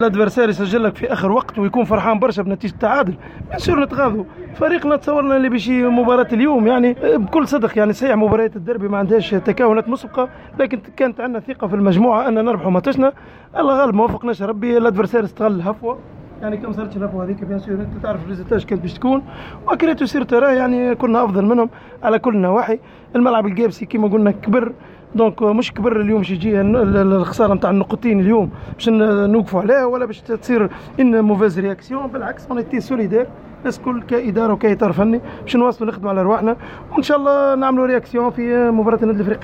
الادفرسار يسجل لك في اخر وقت ويكون فرحان برشا بنتيجه التعادل، بيان سور نتغاضوا. فريقنا تصورنا اللي بيجي مباراه اليوم يعني بكل صدق، يعني صحيح مباريات الدربي ما عندهاش تكهنات مسبقه، لكن كانت عندنا ثقه في المجموعه ان نربحوا ماتشنا. الله غالب ما وفقناش ربي. الادفرسار استغل الهفوه، يعني كم صارتش الهفوه هذيك بيان سور انت تعرف الريزلتاج كانت باش تكون، وكريتو سير ترى يعني كنا افضل منهم على كل النواحي. الملعب القابسي كما قلنا كبر، دونك مش كبر اليوم باش يجي الخساره نتاع النقطتين اليوم باش نوقفوا عليها ولا باش تصير ان موفيز رياكسيون. بالعكس اون ايتي سوليدير الناس كل كاداره وكاطار فني باش نواصلوا نخدموا على رواحنا، وان شاء الله نعملوا رياكسيون في مباراه النادي الافريقي.